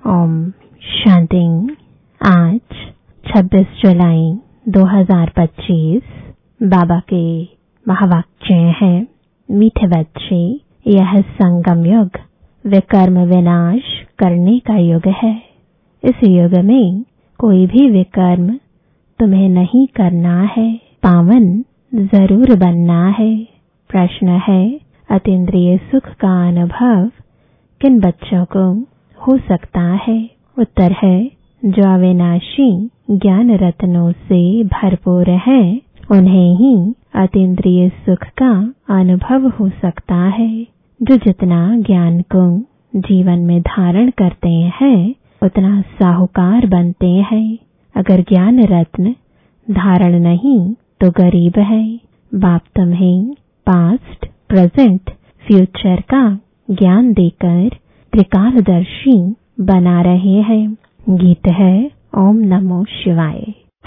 ओम शांति। आज 26 जुलाई 2025 बाबा के महावाक्य हैं। मीठे बच्चे, यह संगम युग विकर्म विनाश करने का युग है। इस युग में कोई भी विकर्म तुम्हें नहीं करना है, पावन जरूर बनना है। प्रश्न है, अतीन्द्रिय सुख का अनुभव किन बच्चों को हो सकता है? उत्तर है, जो अविनाशी ज्ञान रत्नों से भरपूर है, उन्हें ही अतीन्द्रिय सुख का अनुभव हो सकता है। जो जितना ज्ञान को जीवन में धारण करते हैं, उतना साहूकार बनते हैं। अगर ज्ञान रत्न धारण नहीं तो गरीब है। बाप तुम्हें पास्ट, प्रेजेंट, फ्यूचर का ज्ञान देकर त्रिकालदर्शी बना रहे हैं। गीत है ओम नमो शिवाय।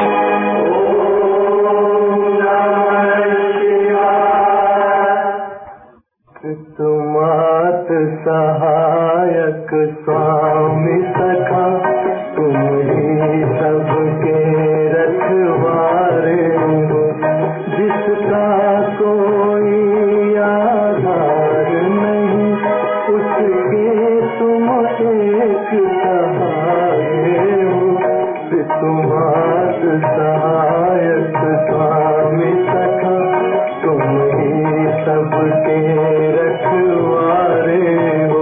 तुमात सहायक स्वामी सखा, तुम ही सबके रखवारे हो। जिसका कोई आधार नहीं, उसके तुम एक सहारे हो। तुमात सहायक स्वामी सखा, तुम ही सबके रखवारे हो।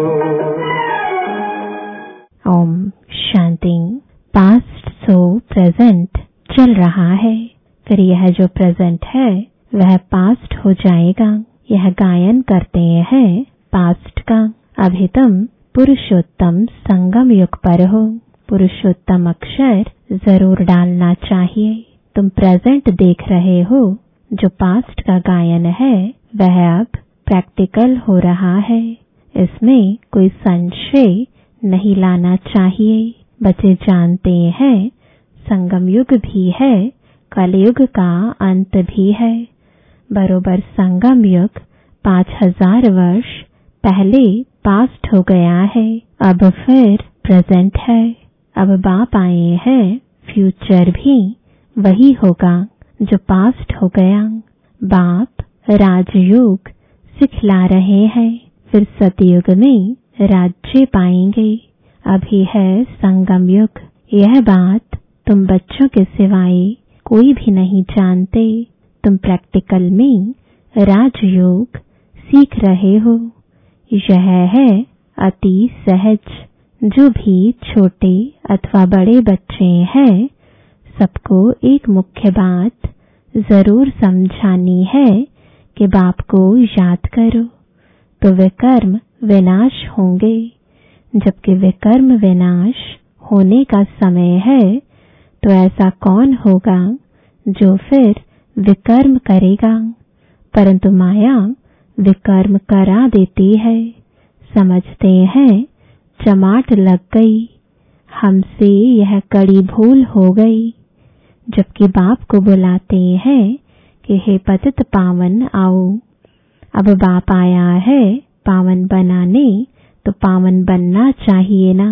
Om Shanti. Past so present चल रहा है, फिर यह जो प्रेजेंट है वह पास्ट हो जाएगा। यह गायन करते हैं पास्ट का। अभी तुम पुरुषोत्तम संगम युग पर हो। पुरुषोत्तम अक्षर जरूर डालना चाहिए। तुम प्रेजेंट देख रहे हो, जो पास्ट का गायन है वह अब प्रैक्टिकल हो रहा है। इसमें कोई संशय नहीं लाना चाहिए। बच्चे जानते हैं संगम युग भी है, कलयुग का अंत भी है। बरोबर संगम युग 5000 वर्ष पहले पास्ट हो गया है, अब फिर प्रेजेंट है। अब बाप आए हैं, फ्यूचर भी वही होगा जो पास्ट हो गया। बाप राजयोग सिखला रहे हैं, फिर सतयुग में राज्य पाएंगे। अभी है संगम युग। यह बात तुम बच्चों के सिवाय कोई भी नहीं जानते। तुम प्रैक्टिकल में राजयोग सीख रहे हो। यह है अति सहज। जो भी छोटे अथवा बड़े बच्चे हैं, सबको एक मुख्य बात जरूर समझानी है कि बाप को याद करो तो विकर्म विनाश होंगे। जबकि विकर्म विनाश होने का समय है, तो ऐसा कौन होगा जो फिर विकर्म करेगा? परंतु माया विकर्म करा देती है। समझते हैं चमाट लग गई, हमसे यह कड़ी भूल हो गई। जबकि बाप को बुलाते हैं कि हे पतित पावन आओ। अब बाप आया है पावन बनाने, तो पावन बनना चाहिए ना।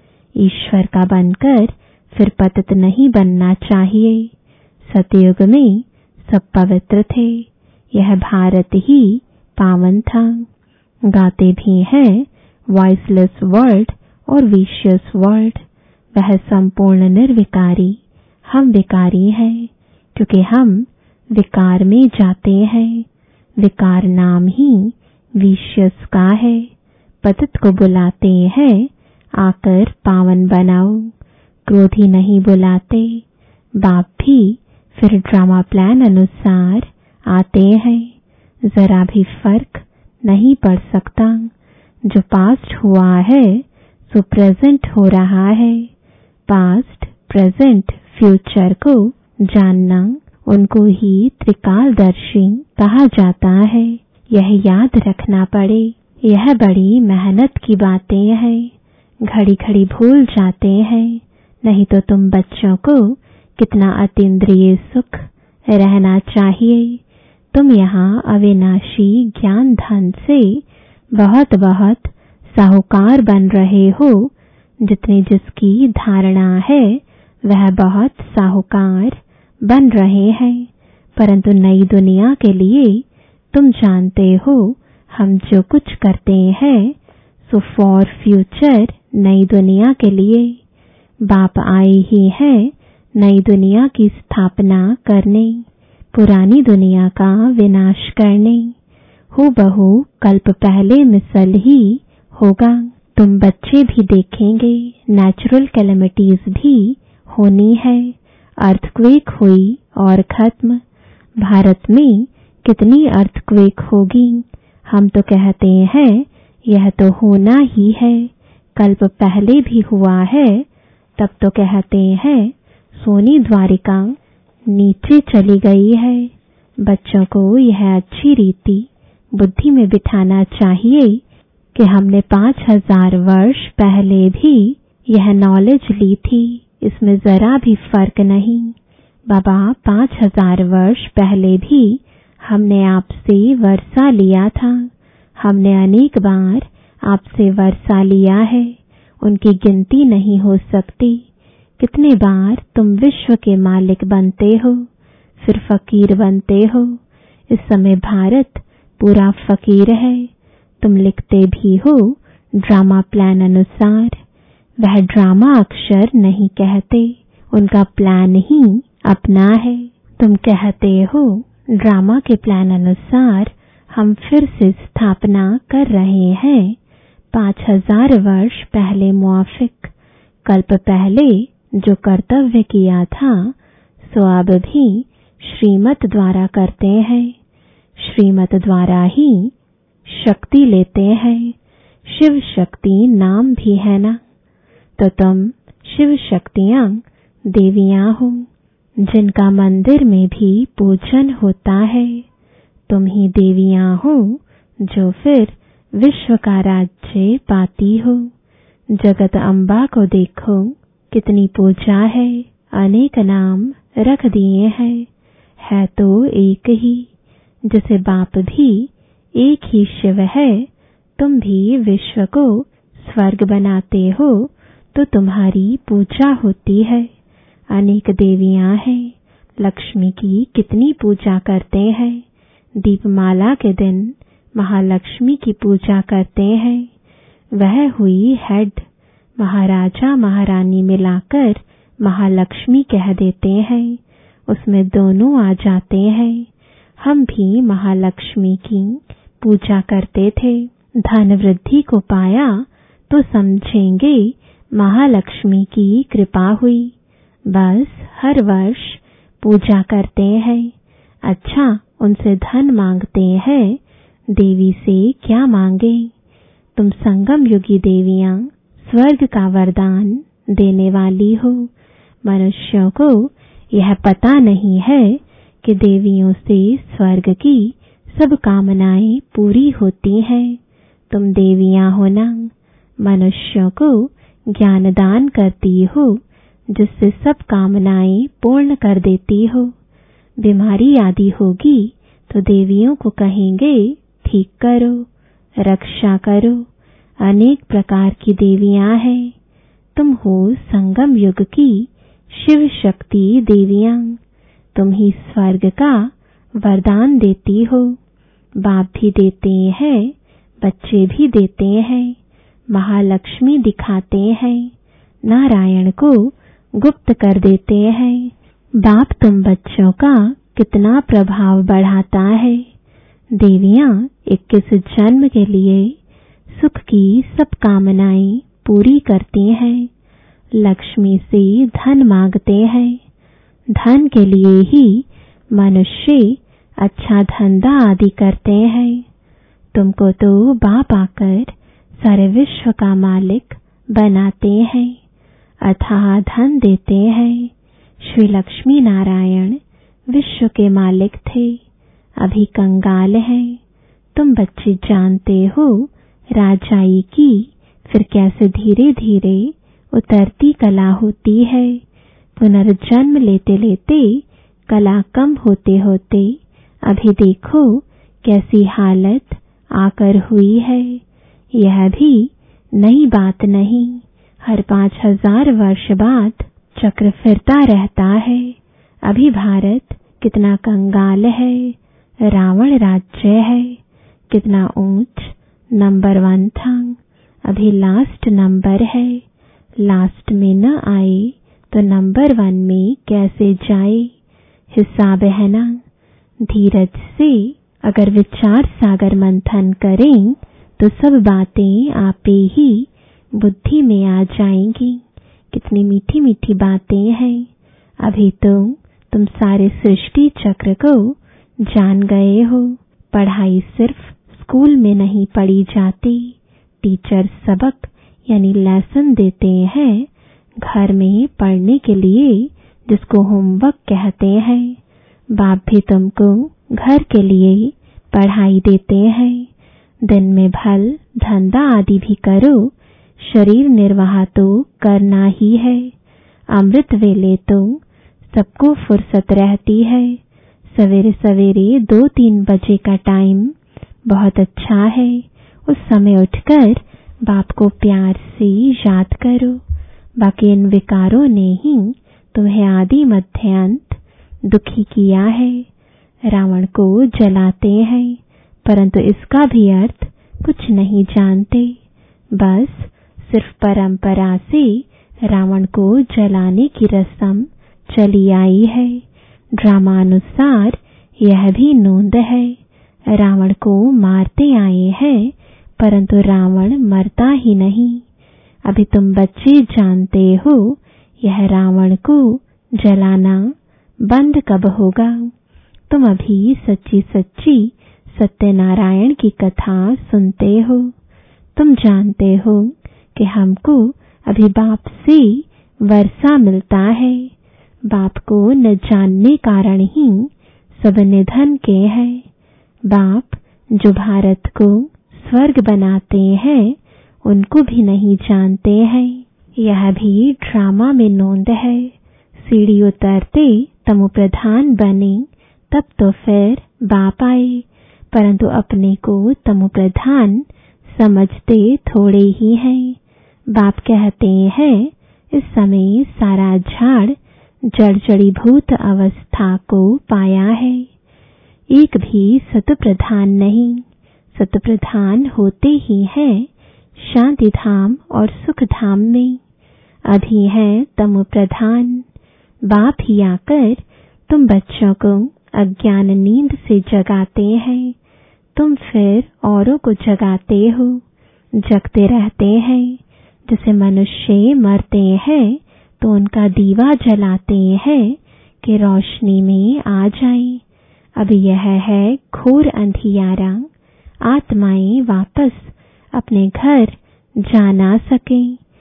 ईश्वर का बनकर फिर पतित नहीं बनना चाहिए। सतयुग में सब पवित्र थे, यह भारत ही पावन था। गाते भी हैं वॉइसलेस वर्ल्ड और विशियस वर्ल्ड। वह संपूर्ण निर्विकारी, हम विकारी हैं, क्योंकि हम विकार में जाते हैं। विकार नाम ही विशियस का है। पतित को बुलाते हैं आकर पावन बनाओ, क्रोधी नहीं बुलाते। बाप भी फिर ड्रामा प्लान अनुसार आते हैं। जरा भी फर्क नहीं पड़ सकता। जो पास्ट हुआ है सो प्रेजेंट हो रहा है। पास्ट, प्रेजेंट, फ्यूचर को जानना, उनको ही त्रिकालदर्शी कहा जाता है। यह याद रखना पड़े। यह बड़ी मेहनत की बातें हैं। घड़ी घड़ी भूल जाते हैं। नहीं तो तुम बच्चों को कितना अतीन्द्रिय सुख रहना चाहिए। तुम यहाँ अविनाशी ज्ञान धन से बहुत बहुत साहूकार बन रहे हो, जितनी जिसकी धारणा है वह बहुत साहूकार बन रहे हैं, परंतु नई दुनिया के लिए तुम जानते हो हम जो कुछ करते हैं सो फॉर फ्यूचर नई दुनिया के लिए। बाप आए ही हैं नई दुनिया की स्थापना करने, पुरानी दुनिया का विनाश करने। हूबहू कल्प पहले मिसल ही होगा। तुम बच्चे भी देखेंगे नेचुरल कैलेमिटीज भी होनी है। अर्थक्वेक हुई और खत्म। भारत में कितनी अर्थक्वेक होगी। हम तो कहते हैं यह तो होना ही है, कल्प पहले भी हुआ है। तब तो कहते हैं सोनी द्वारिका नीचे चली गई है। बच्चों को यह अच्छी रीति बुद्धि में बिठाना चाहिए कि हमने 5000 वर्ष पहले भी यह नॉलेज ली थी, इसमें जरा भी फर्क नहीं। बाबा 5000 वर्ष पहले भी हमने आपसे वर्षा लिया था। हमने अनेक बार आपसे वर्षा लिया है, उनकी गिनती नहीं हो सकती। कितने बार तुम विश्व के मालिक बनते हो, फिर फकीर बनते हो। इस समय भारत पूरा फकीर है। तुम लिखते भी हो ड्रामा प्लान अनुसार। वह ड्रामा अक्षर नहीं कहते, उनका प्लान ही अपना है। तुम कहते हो ड्रामा के प्लान अनुसार हम फिर से स्थापना कर रहे हैं 5000 वर्ष पहले मुआफिक। कल्प पहले जो कर्तव्य किया था सो अब भी श्रीमत द्वारा करते हैं। श्रीमत द्वारा ही शक्ति लेते हैं। शिव शक्ति नाम भी है ना, तो तुम शिव शक्तियां देवियां हो, जिनका मंदिर में भी पूजन होता है। तुम ही देवियां हो जो फिर विश्व का राज्य पाती हो। जगत अम्बा को देखो कितनी पूजा है, अनेक नाम रख दिए हैं, है तो एक ही। जैसे बाप भी एक ही शिव है, तुम भी विश्व को स्वर्ग बनाते हो तो तुम्हारी पूजा होती है। अनेक देवियां हैं, लक्ष्मी की कितनी पूजा करते हैं। दीपमाला के दिन महालक्ष्मी की पूजा करते हैं। वह हुई हेड, महाराजा महारानी मिलाकर महालक्ष्मी कह देते हैं, उसमें दोनों आ जाते हैं। हम भी महालक्ष्मी की पूजा करते थे। धन वृद्धि को पाया तो समझेंगे महालक्ष्मी की कृपा हुई। बस हर वर्ष पूजा करते हैं। अच्छा, उनसे धन मांगते हैं, देवी से क्या मांगे। तुम संगम युगी देवियां स्वर्ग का वरदान देने वाली हो। मनुष्यों को यह पता नहीं है कि देवियों से स्वर्ग की सब कामनाएं पूरी होती हैं। तुम देवियां हो ना, मनुष्यों को ज्ञान दान करती हो, जिससे सब कामनाएं पूर्ण कर देती हो। बीमारी आदि होगी तो देवियों को कहेंगे ठीक करो, रक्षा करो। अनेक प्रकार की देवियां हैं। तुम हो संगम युग की शिव शक्ति देवियां। तुम ही स्वर्ग का वरदान देती हो। बाप भी देते हैं, बच्चे भी देते हैं, महालक्ष्मी दिखाते हैं, नारायण को गुप्त कर देते हैं। बाप तुम बच्चों का कितना प्रभाव बढ़ाता है। देवियां 21 जन्म के लिए सुख की सब कामनाएं पूरी करती हैं। लक्ष्मी से धन मांगते हैं। धन के लिए ही मनुष्य अच्छा धंधा आदि करते हैं। तुमको तो बाप आकर सारे विश्व का मालिक बनाते हैं, अथाह धन देते हैं। श्री लक्ष्मी नारायण विश्व के मालिक थे, अभी कंगाल हैं। तुम बच्चे जानते हो राजाई की फिर कैसे धीरे धीरे उतरती कला होती है। पुनर्जन्म लेते लेते कला कम होते होते अभी देखो कैसी हालत आकर हुई है। यह भी नई बात नहीं, हर 5000 वर्ष बाद चक्र फिरता रहता है। अभी भारत कितना कंगाल है, रावण राज्य है, कितना ऊंच नंबर 1 था, अभी लास्ट नंबर है। लास्ट में न आए तो नंबर 1 में कैसे जाए? हिसाब है ना। धीरज से अगर विचार सागर मंथन करें तो सब बातें आपे ही बुद्धि में आ जाएंगी। कितनी मीठी मीठी बातें हैं। अभी तो तुम सारे सृष्टि चक्र को जान गए हो। पढ़ाई सिर्फ स्कूल में नहीं पढ़ी जाती। टीचर सबक यानी लेसन देते हैं घर में पढ़ने के लिए, जिसको होमवर्क कहते हैं। बाप भी तुमको घर के लिए पढ़ाई देते हैं। दिन में भल धंधा आदि भी करो, शरीर निर्वाह तो करना ही है। अमृत वेले तो सबको फुर्सत रहती है। सवेरे सवेरे 2-3 बजे का टाइम बहुत अच्छा है। उस समय उठकर बाप को प्यार से याद करो। बाकी इन विकारों ने ही तुम्हें आदि मध्य अंत दुखी किया है। रावण को जलाते हैं परंतु इसका भी अर्थ कुछ नहीं जानते। बस सिर्फ परंपरा से रावण को जलाने की रस्म चली आई है। ड्रामानुसार यह भी नोंद है। रावण को मारते आए हैं परंतु रावण मरता ही नहीं। अभी तुम बच्चे जानते हो यह रावण को जलाना बंद कब होगा। तुम अभी सच्ची सच्ची सत्यनारायण की कथा सुनते हो। तुम जानते हो कि हमको अभी बाप से वर्षा मिलता है। बाप को न जानने कारण ही सब निधन के हैं। बाप जो भारत को स्वर्ग बनाते हैं उनको भी नहीं जानते हैं। यह भी ड्रामा में नोंद है। सीढ़ी उतरते तमो प्रधान बने तब तो फिर बाप आए, परंतु अपने को तमो प्रधान समझते थोड़े ही हैं। बाप कहते हैं इस समय सारा झाड़ जड़जड़ीभूत अवस्था को पाया है। एक भी सतप्रधान नहीं। सतप्रधान होते ही है शांति धाम और सुख धाम में। अभी है तमो प्रधान। बाप ही आकर तुम बच्चों को अज्ञान नींद से जगाते हैं। तुम फिर औरों को जगाते हो। जगते रहते हैं। जैसे मनुष्य मरते हैं तो उनका दीवा जलाते हैं कि रोशनी में आ जाए। अब यह है घोर अंधियारा। आत्माएं वापस अपने घर जा ना सके।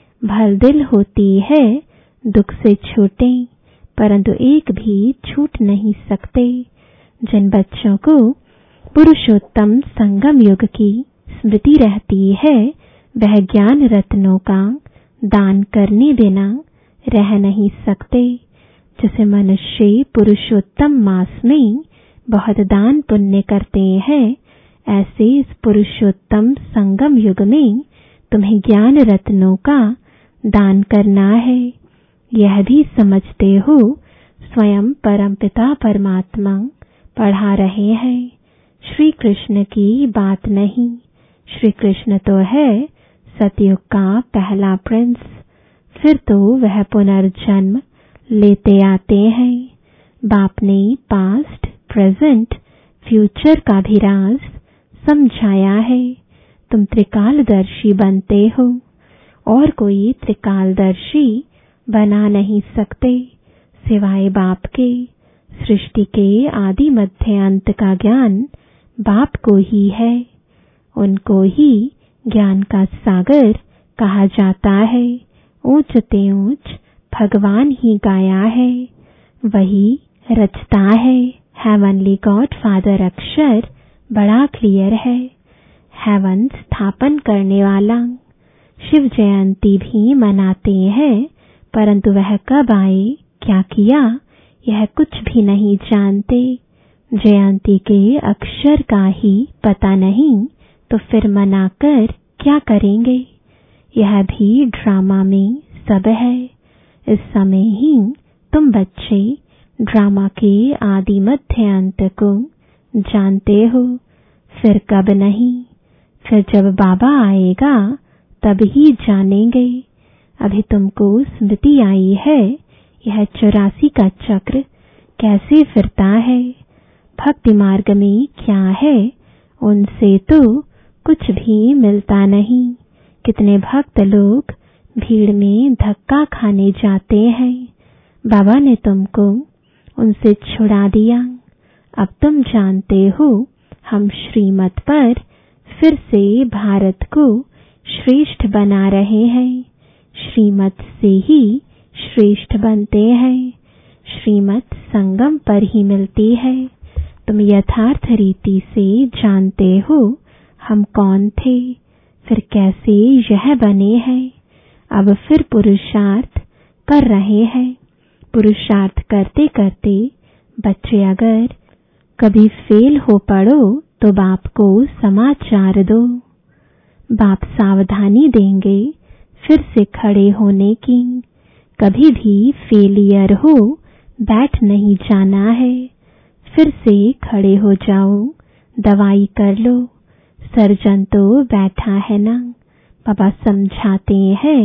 भल दिल होती है दुख से छूटे, परंतु एक भी छूट नहीं सकते। जिन बच्चों को पुरुषोत्तम संगम युग की स्मृति रहती है वह ज्ञान रत्नों का दान करने बिना रह नहीं सकते। जैसे मनुष्य पुरुषोत्तम मास में बहुत दान पुण्य करते हैं, ऐसे इस पुरुषोत्तम संगम युग में तुम्हें ज्ञान रत्नों का दान करना है। यह भी समझते हो स्वयं परमपिता परमात्मा पढ़ा रहे हैं। श्री कृष्ण की बात नहीं। श्री कृष्ण तो है सतयुग का पहला प्रिंस। फिर तो वह पुनर्जन्म लेते आते हैं। बाप ने पास्ट, प्रेजेंट, फ्यूचर का भी राज समझाया है। तुम त्रिकालदर्शी बनते हो और कोई त्रिकालदर्शी बना नहीं सकते सिवाय बाप के। सृष्टि के आदि मध्य अंत का ज्ञान बाप को ही है। उनको ही ज्ञान का सागर कहा जाता है। ऊंच ते ऊंच भगवान ही गाया है, वही रचता है। हेवनली गॉड फादर अक्षर बड़ा क्लियर है। हेवन स्थापन करने वाला। शिव जयंती भी मनाते हैं, परंतु वह कब आए, क्या किया, यह कुछ भी नहीं जानते। जयंती के अक्षर का ही पता नहीं तो फिर मनाकर क्या करेंगे। यह भी ड्रामा में सब है। इस समय ही तुम बच्चे ड्रामा के आदि मध्य अंत को जानते हो, फिर कब नहीं। फिर जब बाबा आएगा तब ही जानेंगे। अभी तुमको स्मृति आई है यह 84 का चक्र कैसे फिरता है। भक्ति मार्ग में क्या है, उनसे तो कुछ भी मिलता नहीं। कितने भक्त लोग भीड़ में धक्का खाने जाते हैं। बाबा ने तुमको उनसे छुड़ा दिया। अब तुम जानते हो हम श्रीमत पर फिर से भारत को श्रेष्ठ बना रहे हैं। श्रीमत से ही श्रेष्ठ बनते हैं। श्रीमत संगम पर ही मिलती है। तुम यथार्थ रीति से जानते हो हम कौन थे, फिर कैसे यह बने हैं। अब फिर पुरुषार्थ कर रहे हैं। पुरुषार्थ करते करते बच्चे अगर कभी फेल हो पड़ो तो बाप को समाचार दो। बाप सावधानी देंगे फिर से खड़े होने की। कभी भी फेलियर हो बैठ नहीं जाना है, फिर से खड़े हो जाओ, दवाई कर लो। सर्जन तो बैठा है ना। बाबा समझाते हैं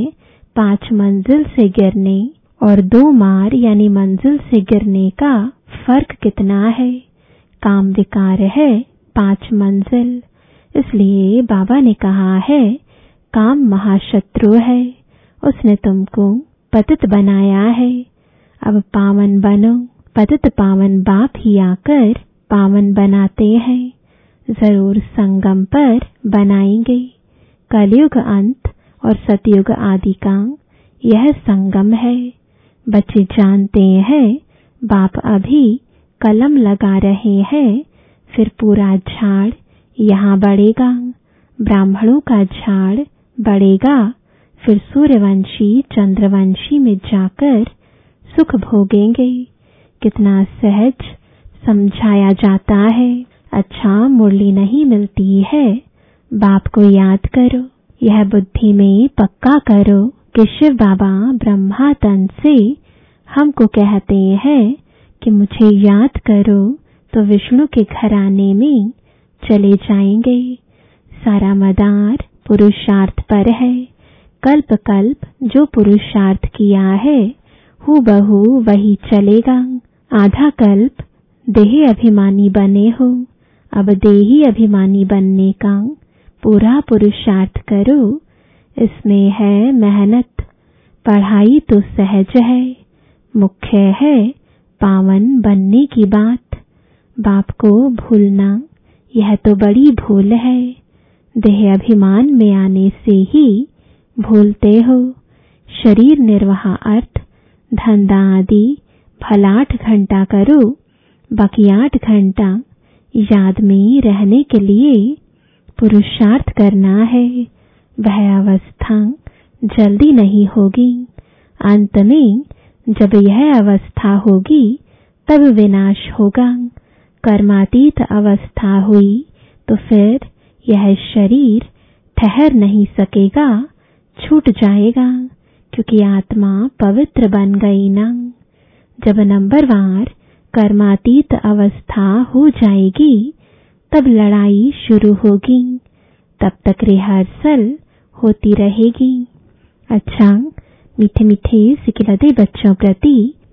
5 मंजिल से गिरने और 2 मार यानी मंजिल से गिरने का फर्क कितना है। काम विकार है 5 मंजिल। इसलिए बाबा ने कहा है काम महाशत्रु है, उसने तुमको पतित बनाया है। अब पावन बनो। पतित पावन बाप ही आकर पावन बनाते हैं। जरूर संगम पर बनाएंगे। कलयुग अंत और सतयुग आदि का यह संगम है। बच्चे जानते हैं बाप अभी कलम लगा रहे हैं, फिर पूरा झाड़ यहाँ बढ़ेगा। ब्राह्मणों का झाड़ बढ़ेगा, फिर सूर्यवंशी चंद्रवंशी में जाकर सुख भोगेंगे। कितना सहज समझाया जाता है। अच्छा मुरली नहीं मिलती है, बाप को याद करो। यह बुद्धि में पक्का करो कि शिव बाबा ब्रह्मा तन से हमको कहते हैं कि मुझे याद करो तो विष्णु के घराने में चले जाएंगे। सारा मदार पुरुषार्थ पर है। कल्प कल्प जो पुरुषार्थ किया है हूबहू वही चलेगा। आधा कल्प देही अभिमानी बने हो, अब देही अभिमानी बनने का पूरा पुरुषार्थ करो। इसमें है मेहनत। पढ़ाई तो सहज है, मुख्य है पावन बनने की बात। बाप को भूलना यह तो बड़ी भूल है। देह अभिमान में आने से ही भूलते हो। शरीर निर्वाह अर्थ धंधा आदि भला 8 घंटा करो, बाकी 8 घंटा याद में रहने के लिए पुरुषार्थ करना है। वह अवस्था जल्दी नहीं होगी। अंत में जब यह अवस्था होगी तब विनाश होगा। कर्मातीत अवस्था हुई तो फिर यह शरीर ठहर नहीं सकेगा, छूट जाएगा, क्योंकि आत्मा पवित्र बन गई ना। जब नंबरवार कर्मातीत अवस्था हो जाएगी तब लड़ाई शुरू होगी। तब तक रिहर्सल होती रहेगी। अच्छा मीठे मीठे सिकिलदे बच्चों प्रति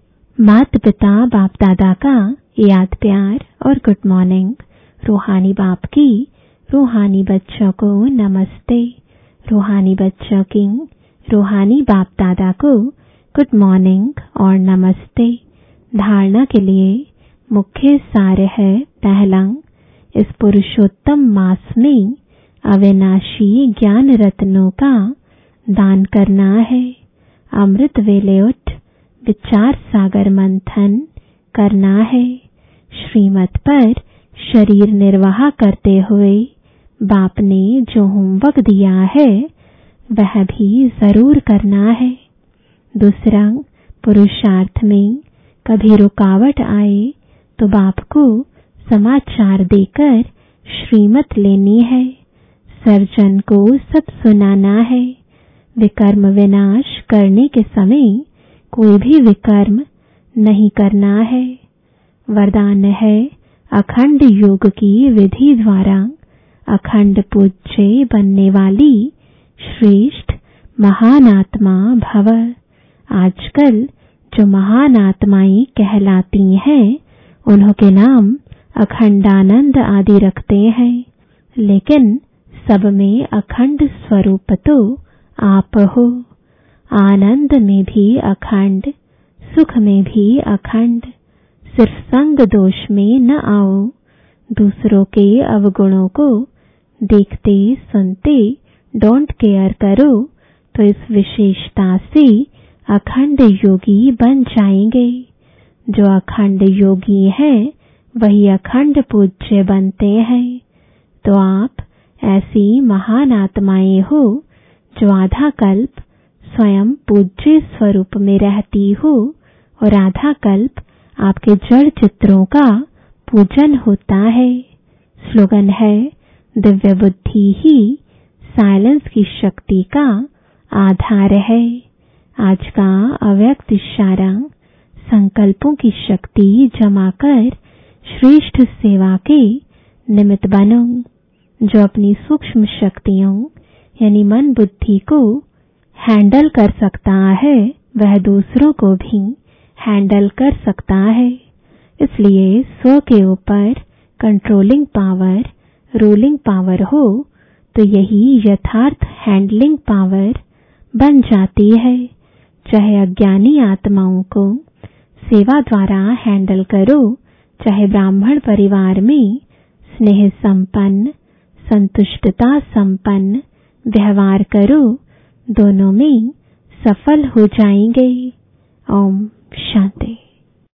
माता पिता बाप दादा का याद प्यार और गुड मॉर्निंग। रूहानी बाप की रूहानी बच्चों को नमस्ते। रूहानी बच्चों की रूहानी बाप दादा को गुड मॉर्निंग और नमस्ते। धारणा के लिए मुख्य सार है पहला, इस पुरुषोत्तम मास में अविनाशी ज्ञान रत्नों का दान करना है। अमृत वेले उठ विचार सागर मंथन करना है। श्रीमत पर शरीर निर्वाह करते हुए बाप ने जो होमवर्क दिया है वह भी जरूर करना है। दूसरा, पुरुषार्थ में कभी रुकावट आए तो बाप को समाचार देकर श्रीमत लेनी है। सर्जन को सब सुनाना है। विकर्म विनाश करने के समय कोई भी विकर्म नहीं करना है। वरदान है अखंड योग की विधि द्वारा अखंड पूज्य बनने वाली श्रेष्ठ महान आत्मा भव। आजकल जो महान आत्माएं कहलाती हैं उन्हों के नाम अखंडानंद आदि रखते हैं, लेकिन सब में अखंड स्वरूप तो आप हो। आनंद में भी अखंड, सुख में भी अखंड। सिर्फ संग दोष में न आओ। दूसरों के अवगुणों को देखते सुनते डोंट केयर करो तो इस विशेषता से अखंड योगी बन जाएंगे। जो अखंड योगी हैं वही अखंड पूज्य बनते हैं। तो आप ऐसी महान आत्माएं हो जो आधा कल्प स्वयं पूज्य स्वरूप में रहती हो और आधा कल्प आपके जड़ चित्रों का पूजन होता है। स्लोगन है दिव्य बुद्धि ही साइलेंस की शक्ति का आधार है। आज का अव्यक्त इशारा संकल्पों की शक्ति जमा कर श्रेष्ठ सेवा के निमित्त बनो। जो अपनी सूक्ष्म शक्तियों यानी मन बुद्धि को हैंडल कर सकता है वह दूसरों को भी हैंडल कर सकता है। इसलिए स्व के ऊपर कंट्रोलिंग पावर, रूलिंग पावर हो तो यही यथार्थ हैंडलिंग पावर बन जाती है। चाहे अज्ञानी आत्माओं को सेवा द्वारा हैंडल करो, चाहे ब्राह्मण परिवार में स्नेह संपन्न, संतुष्टता संपन्न व्यवहार करो, दोनों में सफल हो जाएंगे। ओम शांति।